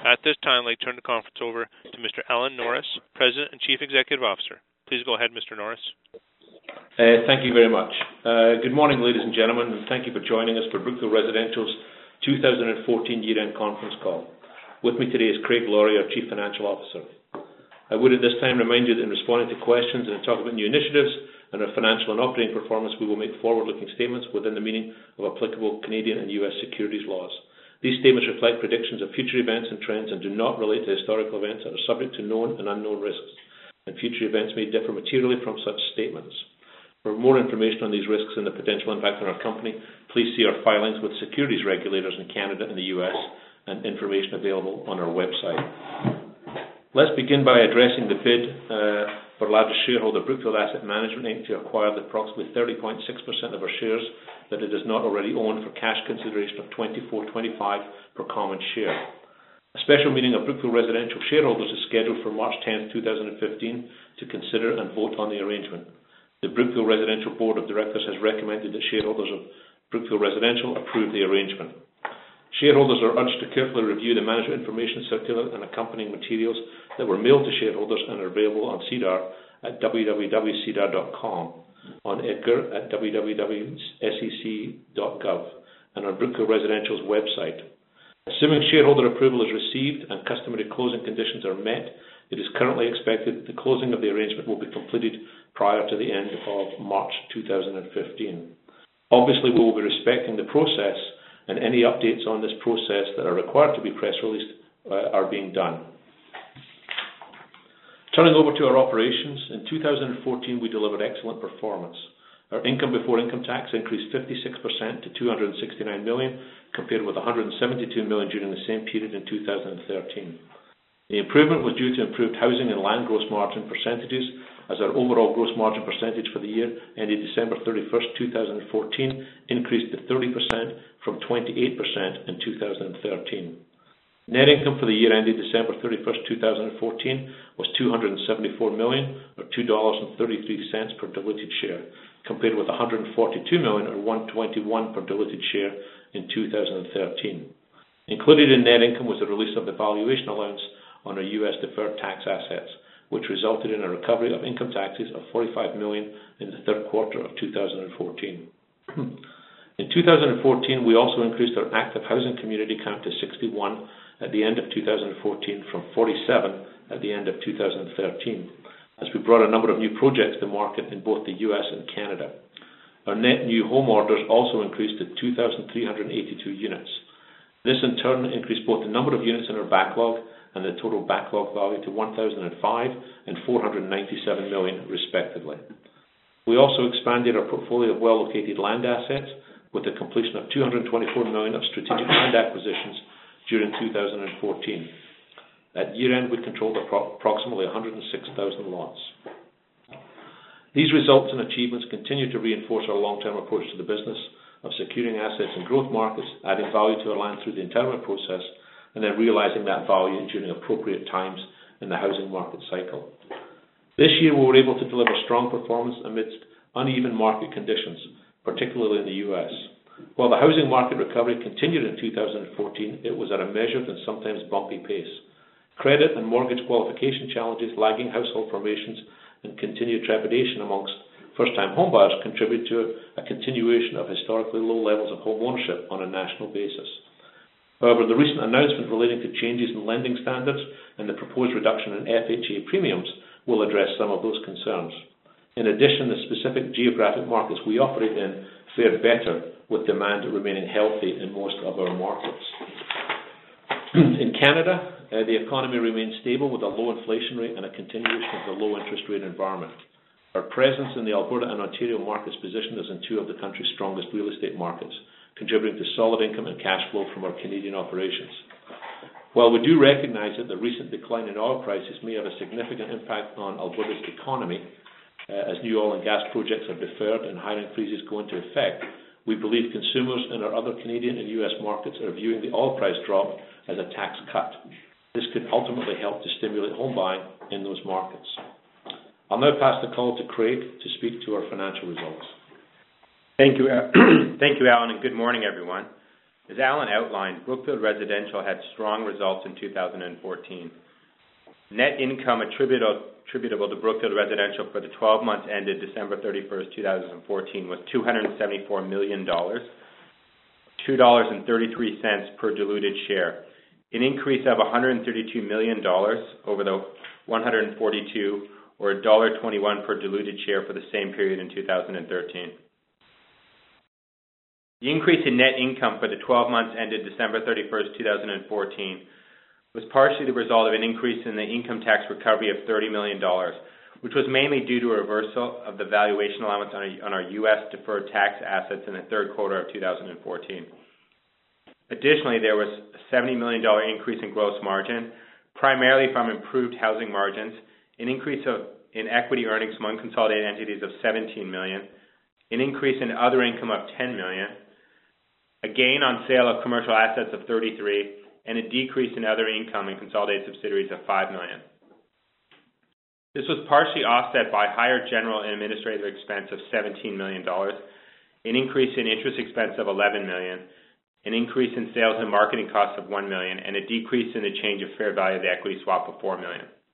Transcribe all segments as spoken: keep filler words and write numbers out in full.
At this time, I'd like to turn the conference over to Mister Alan Norris, President and Chief Executive Officer. Please go ahead, Mister Norris. Uh, thank you very much. Uh, good morning, ladies and gentlemen, and thank you for joining us for Brookfield Residential's two thousand fourteen year-end conference call. With me today is Craig Laurie, our Chief Financial Officer. I would at this time remind you that in responding to questions and talk about new initiatives and our financial and operating performance, we will make forward-looking statements within the meaning of applicable Canadian and U S securities laws. These statements reflect predictions of future events and trends and do not relate to historical events that are subject to known and unknown risks, and future events may differ materially from such statements. For more information on these risks and the potential impact on our company, please see our filings with securities regulators in Canada and the U S and information available on our website. Let's begin by addressing the bid uh, for largest shareholder Brookfield Asset Management Incorporated to acquire the approximately thirty point six percent of our shares that it does not already own for cash consideration of twenty-four twenty-five per common share. A special meeting of Brookfield Residential shareholders is scheduled for March tenth, two thousand fifteen to consider and vote on the arrangement. The Brookfield Residential Board of Directors has recommended that shareholders of Brookfield Residential approve the arrangement. Shareholders are urged to carefully review the management information circular and accompanying materials that were mailed to shareholders and are available on SEDAR at w w w dot sedar dot com, on EDGAR at w w w dot s e c dot gov, and on Brookfield Residential's website. Assuming shareholder approval is received and customary closing conditions are met, it is currently expected that the closing of the arrangement will be completed prior to the end of March two thousand fifteen. Obviously, we will be respecting the process, and any updates on this process that are required to be press released uh, are being done. Turning over to our operations, in two thousand fourteen we delivered excellent performance. Our income before income tax increased fifty-six percent to two hundred sixty-nine million dollars, compared with one hundred seventy-two million dollars during the same period in two thousand thirteen. The improvement was due to improved housing and land gross margin percentages, as our overall gross margin percentage for the year ended December thirty-first, two thousand fourteen increased to thirty percent from twenty-eight percent in two thousand thirteen. Net income for the year ended December thirty-first, two thousand fourteen was two hundred seventy-four million dollars, or two dollars and thirty-three cents per diluted share, compared with one hundred forty-two million dollars, or one dollar and twenty-one cents per diluted share in two thousand thirteen. Included in net income was the release of the valuation allowance on our U S deferred tax assets, which resulted in a recovery of income taxes of forty-five million dollars in the third quarter of two thousand fourteen. In two thousand fourteen, we also increased our active housing community count to sixty-one at the end of two thousand fourteen from forty-seven at the end of two thousand thirteen, as we brought a number of new projects to market in both the U S and Canada. Our net new home orders also increased to two thousand three hundred eighty-two units. This in turn increased both the number of units in our backlog and the total backlog value to one thousand five and four hundred ninety-seven million respectively. We also expanded our portfolio of well-located land assets with the completion of two hundred twenty-four million of strategic land acquisitions during two thousand fourteen. At year-end, we controlled approximately one hundred six thousand lots. These results and achievements continue to reinforce our long-term approach to the business of securing assets in growth markets, adding value to our land through the entitlement process, and then realizing that value during appropriate times in the housing market cycle. This year, we were able to deliver strong performance amidst uneven market conditions, particularly in the U S. While the housing market recovery continued in two thousand fourteen, it was at a measured and sometimes bumpy pace. Credit and mortgage qualification challenges, lagging household formations, and continued trepidation amongst first-time homebuyers contributed to a continuation of historically low levels of home ownership on a national basis. However, the recent announcement relating to changes in lending standards and the proposed reduction in F H A premiums will address some of those concerns. In addition, the specific geographic markets we operate in fared better, with demand remaining healthy in most of our markets. In Canada, uh, the economy remains stable with a low inflation rate and a continuation of the low interest rate environment. Our presence in the Alberta and Ontario markets position us in two of the country's strongest real estate markets, contributing to solid income and cash flow from our Canadian operations. While we do recognize that the recent decline in oil prices may have a significant impact on Alberta's economy, uh, as new oil and gas projects are deferred and hiring freezes go into effect, we believe consumers in our other Canadian and U S markets are viewing the oil price drop as a tax cut. This could ultimately help to stimulate home buying in those markets. I'll now pass the call to Craig to speak to our financial results. Thank you, Thank you, Alan, and good morning, everyone. As Alan outlined, Brookfield Residential had strong results in two thousand fourteen. Net income attributable, attributable to Brookfield Residential for the twelve months ended December thirty-first, two thousand fourteen was two hundred seventy-four million dollars, two dollars and thirty-three cents per diluted share, an increase of one hundred thirty-two million dollars over the one hundred forty-two, or one dollar and twenty-one cents per diluted share for the same period in two thousand thirteen. The increase in net income for the twelve months ended December thirty-first, two thousand fourteen was partially the result of an increase in the income tax recovery of thirty million dollars, which was mainly due to a reversal of the valuation allowance on our, on our U S deferred tax assets in the third quarter of two thousand fourteen. Additionally, there was a seventy million dollars increase in gross margin, primarily from improved housing margins, an increase of, in equity earnings from unconsolidated entities of seventeen million dollars, an increase in other income of ten million dollars, a gain on sale of commercial assets of thirty-three million dollars, and a decrease in other income in consolidated subsidiaries of five million dollars. This was partially offset by higher general and administrative expense of seventeen million dollars, an increase in interest expense of eleven million dollars, an increase in sales and marketing costs of one million dollars, and a decrease in the change of fair value of the equity swap of four million dollars.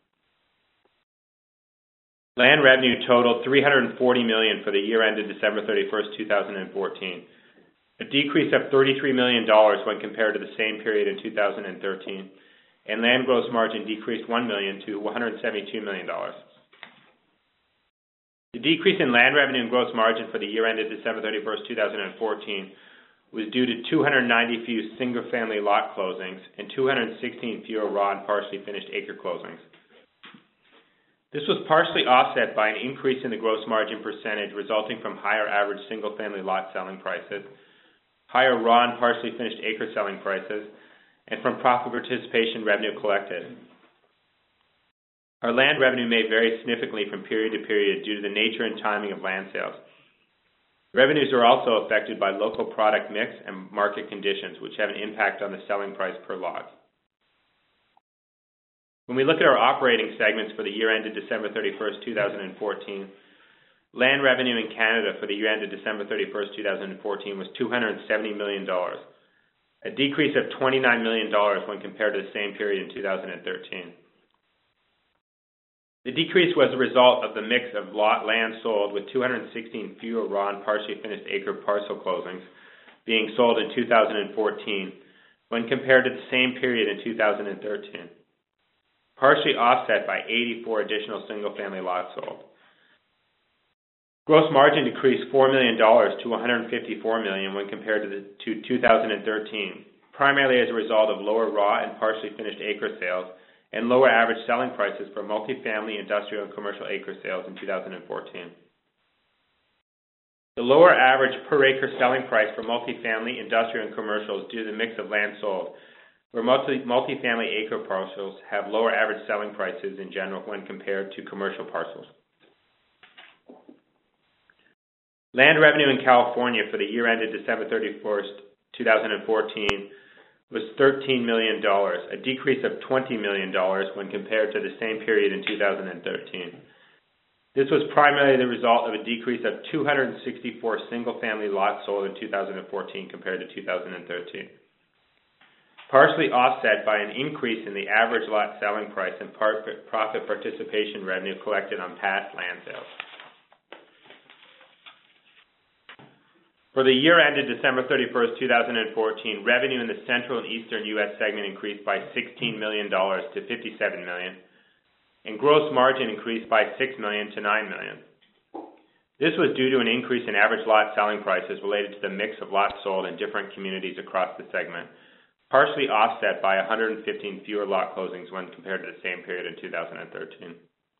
Land revenue totaled three hundred forty million dollars for the year ended December thirty-first, two thousand fourteen, a decrease of thirty-three million dollars when compared to the same period in two thousand thirteen, and land gross margin decreased one million dollars to one hundred seventy-two million dollars. The decrease in land revenue and gross margin for the year ended December thirty-first, two thousand fourteen was due to two hundred ninety fewer single-family lot closings and two hundred sixteen fewer raw and partially finished acre closings. This was partially offset by an increase in the gross margin percentage resulting from higher average single-family lot selling prices, higher raw and partially finished acre selling prices, and from profit participation revenue collected. Our land revenue may vary significantly from period to period due to the nature and timing of land sales. Revenues are also affected by local product mix and market conditions, which have an impact on the selling price per lot. When we look at our operating segments for the year ended December thirty-first, two thousand fourteen, land revenue in Canada for the year ended December thirty-first, two thousand fourteen was two hundred seventy million dollars, a decrease of twenty-nine million dollars when compared to the same period in two thousand thirteen. The decrease was a result of the mix of lot land sold, with two hundred sixteen fewer raw and partially finished acre parcel closings being sold in two thousand fourteen when compared to the same period in two thousand thirteen, partially offset by eighty-four additional single-family lots sold. Gross margin decreased four million dollars to one hundred fifty-four million dollars when compared to, the, to two thousand thirteen, primarily as a result of lower raw and partially finished acre sales and lower average selling prices for multifamily, industrial, and commercial acre sales in two thousand fourteen. The lower average per acre selling price for multifamily, industrial, and commercial is due to the mix of land sold, where multi, multifamily acre parcels have lower average selling prices in general when compared to commercial parcels. Land revenue in California for the year ended December thirty-first, two thousand fourteen was thirteen million dollars, a decrease of twenty million dollars when compared to the same period in two thousand thirteen. This was primarily the result of a decrease of two hundred sixty-four single-family lots sold in two thousand fourteen compared to two thousand thirteen, partially offset by an increase in the average lot selling price and profit participation revenue collected on past land sales. For the year ended December thirty-first, two thousand fourteen, revenue in the Central and Eastern U S segment increased by sixteen million dollars to fifty-seven million dollars, and gross margin increased by six million dollars to nine million dollars. This was due to an increase in average lot selling prices related to the mix of lots sold in different communities across the segment, partially offset by one hundred fifteen fewer lot closings when compared to the same period in two thousand thirteen.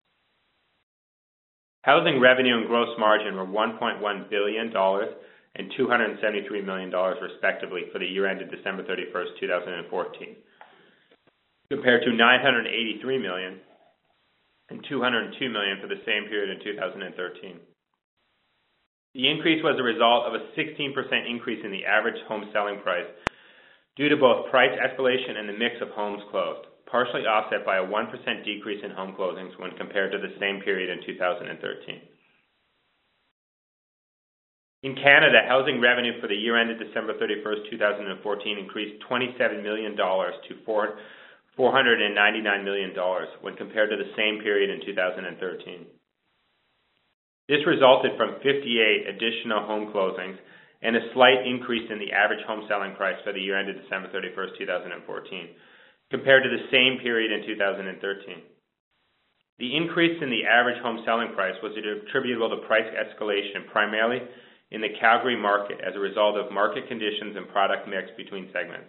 Housing revenue and gross margin were one point one billion dollars and two hundred seventy-three million dollars respectively for the year ended December thirty-first, two thousand fourteen, compared to nine hundred eighty-three million dollars and two hundred two million dollars for the same period in two thousand thirteen. The increase was a result of a sixteen percent increase in the average home selling price due to both price escalation and the mix of homes closed, partially offset by a one percent decrease in home closings when compared to the same period in two thousand thirteen. In Canada, housing revenue for the year ended December thirty-first, two thousand fourteen increased twenty-seven million dollars to four hundred ninety-nine million dollars when compared to the same period in two thousand thirteen. This resulted from fifty-eight additional home closings and a slight increase in the average home selling price for the year ended December thirty-first, two thousand fourteen, compared to the same period in two thousand thirteen. The increase in the average home selling price was attributable to price escalation primarily in the Calgary market as a result of market conditions and product mix between segments.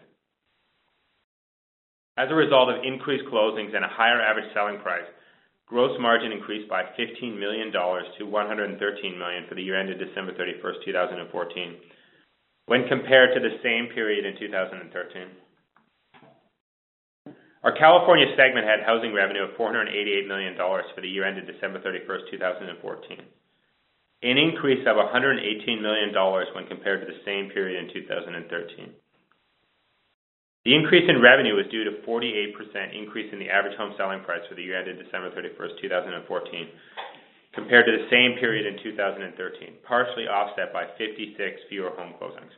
As a result of increased closings and a higher average selling price, gross margin increased by fifteen million dollars to one hundred thirteen million dollars for the year ended December thirty-first, two thousand fourteen, when compared to the same period in two thousand thirteen. Our California segment had housing revenue of four hundred eighty-eight million dollars for the year ended December thirty-first, two thousand fourteen, an increase of one hundred eighteen million dollars when compared to the same period in two thousand thirteen. The increase in revenue was due to forty-eight percent increase in the average home selling price for the year ended December thirty-first, two thousand fourteen, compared to the same period in two thousand thirteen, partially offset by fifty-six fewer home closings.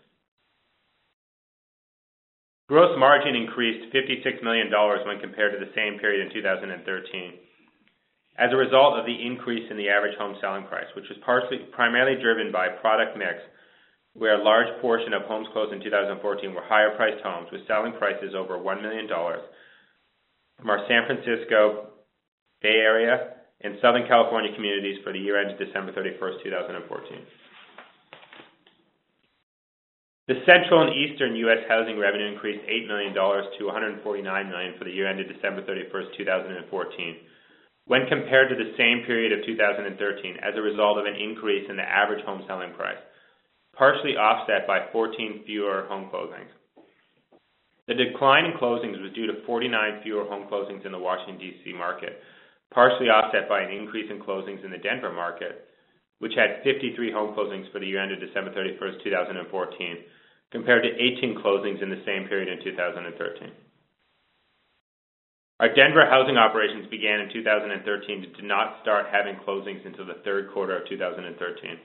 Gross margin increased fifty-six million dollars when compared to the same period in two thousand thirteen as a result of the increase in the average home selling price, which was partially, primarily driven by product mix, where a large portion of homes closed in two thousand fourteen were higher-priced homes with selling prices over one million dollars from our San Francisco, Bay Area, and Southern California communities for the year ended December thirty-first, two thousand fourteen. The Central and Eastern U S housing revenue increased eight million dollars to one hundred forty-nine million dollars for the year ended December thirty-first, two thousand fourteen, when compared to the same period of two thousand thirteen as a result of an increase in the average home selling price, partially offset by fourteen fewer home closings. The decline in closings was due to forty-nine fewer home closings in the Washington, D C market, partially offset by an increase in closings in the Denver market, which had fifty-three home closings for the year ended December thirty-first, two thousand fourteen, compared to eighteen closings in the same period in two thousand thirteen. Our Denver housing operations began in two thousand thirteen and did not start having closings until the third quarter of two thousand thirteen.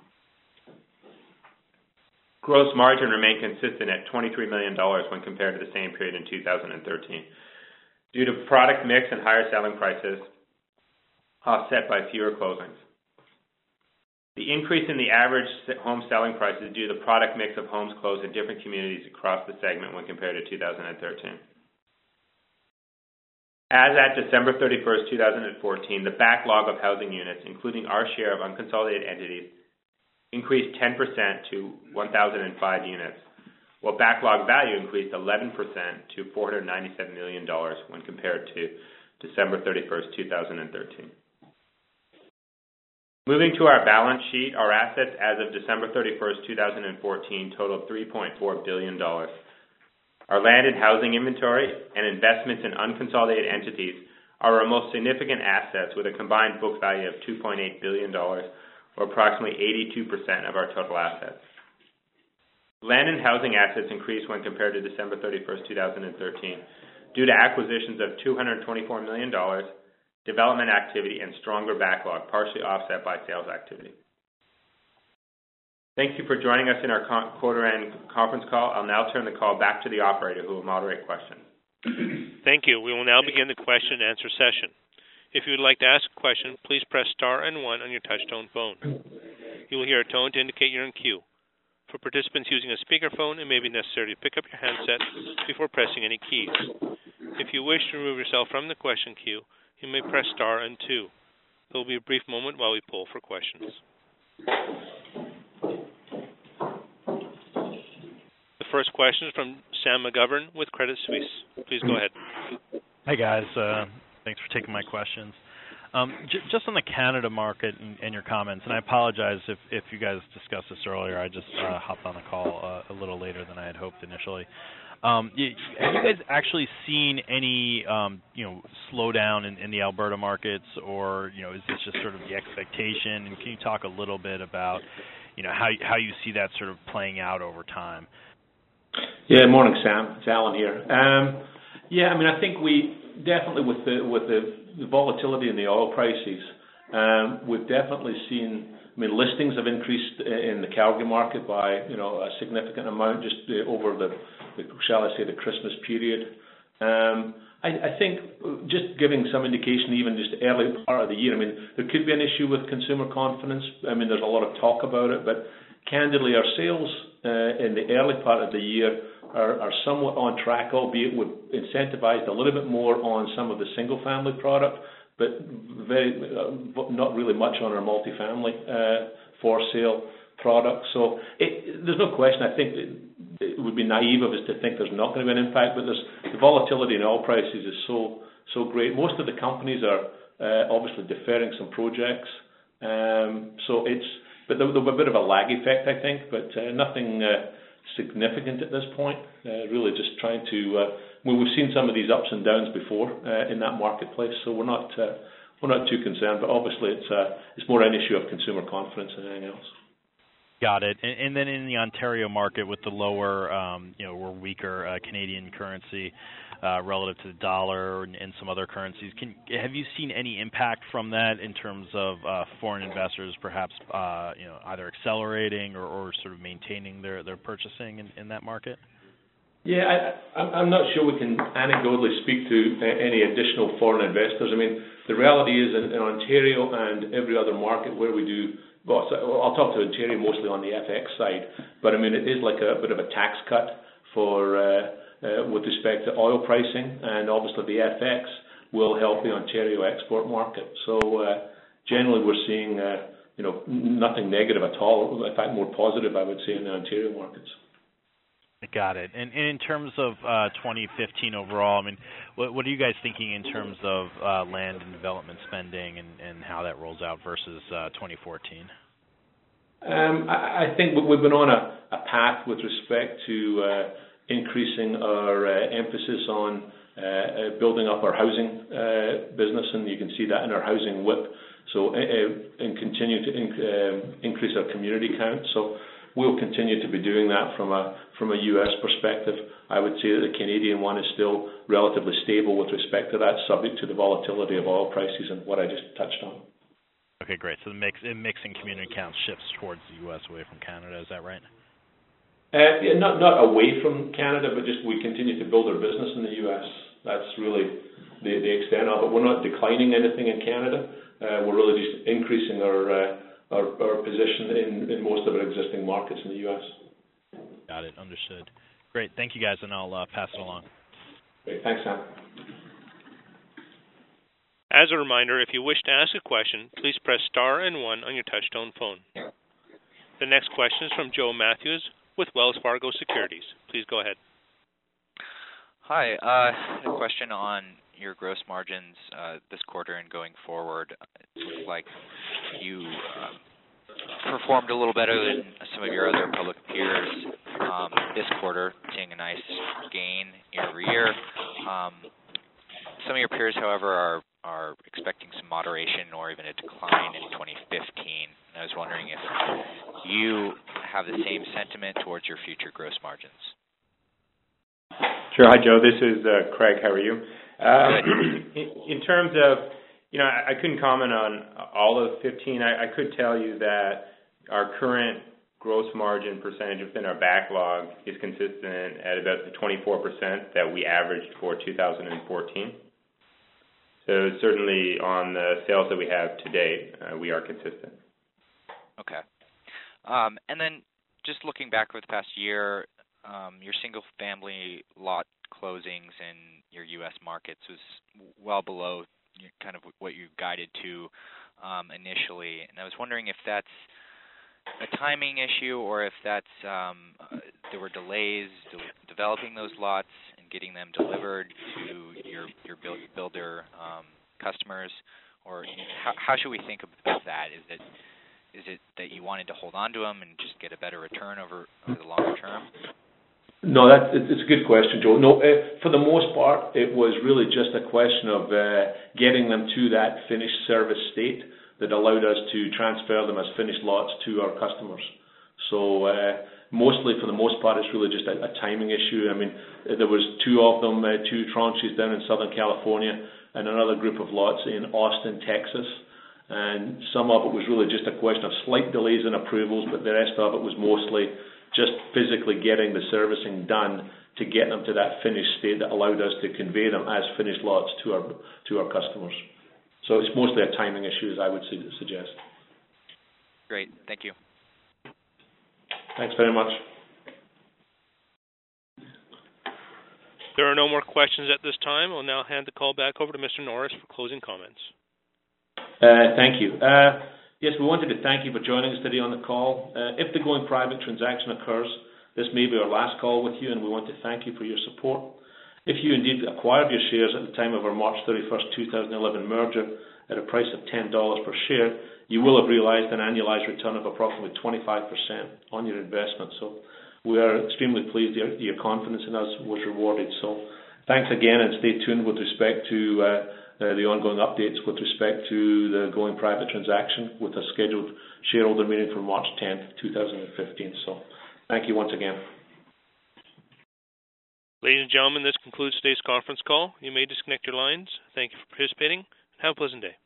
Gross margin remained consistent at twenty-three million dollars when compared to the same period in two thousand thirteen, due to product mix and higher selling prices, offset by fewer closings. The increase in the average home selling price is due to the product mix of homes closed in different communities across the segment when compared to two thousand thirteen. As at December thirty-first, two thousand fourteen, the backlog of housing units, including our share of unconsolidated entities, increased ten percent to one thousand five units, while backlog value increased eleven percent to four hundred ninety-seven million dollars when compared to December thirty-first, two thousand thirteen. Moving to our balance sheet, our assets as of December thirty-first, two thousand fourteen totaled three point four billion dollars. Our land and housing inventory and investments in unconsolidated entities are our most significant assets, with a combined book value of two point eight billion dollars, or approximately eighty-two percent of our total assets. Land and housing assets increased when compared to December thirty-first, two thousand thirteen, due to acquisitions of two hundred twenty-four million dollars, development activity, and stronger backlog, partially offset by sales activity. Thank you for joining us in our quarter-end conference call. I'll now turn the call back to the operator, who will moderate questions. Thank you. We will now begin the question and answer session. If you would like to ask a question, please press star and one on your touch-tone phone. You will hear a tone to indicate you're in queue. For participants using a speakerphone, it may be necessary to pick up your handset before pressing any keys. If you wish to remove yourself from the question queue, you may press star and two. There will be a brief moment while we poll for questions. The first question is from Sam McGovern with Credit Suisse. Please go ahead. Hi, guys. Uh, thanks for taking my questions. Um, j- just on the Canada market and, and your comments, and I apologize if, if you guys discussed this earlier. I just uh, hopped on the call uh, a little later than I had hoped initially. Um, you, have you guys actually seen any, um, you know, slowdown in, in the Alberta markets, or, you know, is this just sort of the expectation? And can you talk a little bit about, you know, how how you see that sort of playing out over time? Yeah, morning, Sam. It's Alan here. Um, yeah, I mean, I think we definitely with the with the, the volatility in the oil prices, Um, we've definitely seen, I mean, listings have increased in the Calgary market by, you know, a significant amount just over the, the shall I say, the Christmas period. Um, I, I think just giving some indication, even just early part of the year, I mean, there could be an issue with consumer confidence. I mean, there's a lot of talk about it, but candidly, our sales uh, in the early part of the year are, are somewhat on track, albeit we've incentivized a little bit more on some of the single-family product, but very uh, not really much on our multifamily uh, for sale product. So it, there's no question. I think it, it would be naive of us to think there's not going to be an impact, but there's, the volatility in oil prices is so so great. Most of the companies are uh, obviously deferring some projects, um, so it's but there'll, there'll be a bit of a lag effect, I think, but uh, nothing uh, significant at this point. Uh, really, just trying to. Uh, well, we've seen some of these ups and downs before uh, in that marketplace, so we're not uh, we're not too concerned. But obviously, it's uh, it's more an issue of consumer confidence than anything else. Got it. And, and then in the Ontario market, with the lower, um, you know, or weaker uh, Canadian currency uh, relative to the dollar and, and some other currencies, can have you seen any impact from that in terms of uh, foreign investors, perhaps, uh, you know, either accelerating or, or sort of maintaining their, their purchasing in, in that market? Yeah, I, I'm not sure we can anecdotally speak to any additional foreign investors. I mean, the reality is in, in Ontario and every other market where we do. Well, so I'll talk to Ontario mostly on the F X side, but I mean it is like a bit of a tax cut for uh, uh, with respect to oil pricing, and obviously the F X will help the Ontario export market. So uh, generally, we're seeing uh, you know nothing negative at all. In fact, more positive, I would say, in the Ontario markets. Got it. And, and in terms of uh, twenty fifteen overall, I mean, what, what are you guys thinking in terms of uh, land and development spending and, and how that rolls out versus uh, twenty fourteen? Um, I, I think we've been on a, a path with respect to uh, increasing our uh, emphasis on uh, building up our housing uh, business, and you can see that in our housing whip. So, uh, and continue to inc- uh, increase our community count. So. We'll continue to be doing that from a from a U S perspective. I would say that the Canadian one is still relatively stable with respect to that, subject to the volatility of oil prices and what I just touched on. Okay, great. So the mix, mixing community count shifts towards the U S away from Canada. Is that right? Uh, yeah, not not away from Canada, but just we continue to build our business in the U S. That's really the, the extent of it. We're not declining anything in Canada. Uh, we're really just increasing our uh, Our, our position in, in most of our existing markets in the U S. Got it. Understood. Great. Thank you, guys, and I'll uh, pass it along. Great. Thanks, Sam. As a reminder, if you wish to ask a question, please press star and one on your touch-tone phone. The next question is from Joe Matthews with Wells Fargo Securities. Please go ahead. Hi. Uh, I had a question on your gross margins uh, this quarter and going forward. It looks like you uh, performed a little better than some of your other public peers um, this quarter, seeing a nice gain year over year. Um, some of your peers, however, are are expecting some moderation or even a decline in twenty fifteen. And I was wondering if you have the same sentiment towards your future gross margins. Sure. Hi, Joe. This is uh, Craig. How are you? Uh, in, in terms of, you know, I, I couldn't comment on all of fifteen. I, I could tell you that our current gross margin percentage within our backlog is consistent at about the twenty-four percent that we averaged for two thousand fourteen. So certainly on the sales that we have to date, uh, we are consistent. Okay. Um, and then just looking back over the past year, um, your single-family lot closings in your U S markets was well below kind of what you guided to um, initially. And I was wondering if that's a timing issue or if that's um, uh, there were delays de- developing those lots and getting them delivered to your your build, builder um, customers, or how, how should we think about that? Is it is it that you wanted to hold on to them and just get a better return over, over the longer term? No, that's it's a good question, Joe. No, uh, for the most part, it was really just a question of uh, getting them to that finished service state that allowed us to transfer them as finished lots to our customers. So uh, mostly, for the most part, it's really just a, a timing issue. I mean, there was two of them, uh, two tranches down in Southern California, and another group of lots in Austin, Texas. and some of it was really just a question of slight delays in approvals, but the rest of it was mostly just physically getting the servicing done to get them to that finished state that allowed us to convey them as finished lots to our to our customers. So it's mostly a timing issue, as I would suggest. Great. Thank you. Thanks very much. There are no more questions at this time. I'll now hand the call back over to Mister Norris for closing comments. Uh, thank you. Uh, yes, we wanted to thank you for joining us today on the call. Uh, if the going private transaction occurs, this may be our last call with you, and we want to thank you for your support. If you indeed acquired your shares at the time of our March thirty-first, two thousand eleven merger at a price of ten dollars per share, you will have realized an annualized return of approximately twenty-five percent on your investment. So we are extremely pleased your, your confidence in us was rewarded. So thanks again, and stay tuned with respect to uh, uh, the ongoing updates with respect to the going private transaction with a scheduled shareholder meeting for March tenth, two thousand fifteen. So thank you once again. Ladies and gentlemen, this concludes today's conference call. You may disconnect your lines. Thank you for participating. Have a pleasant day.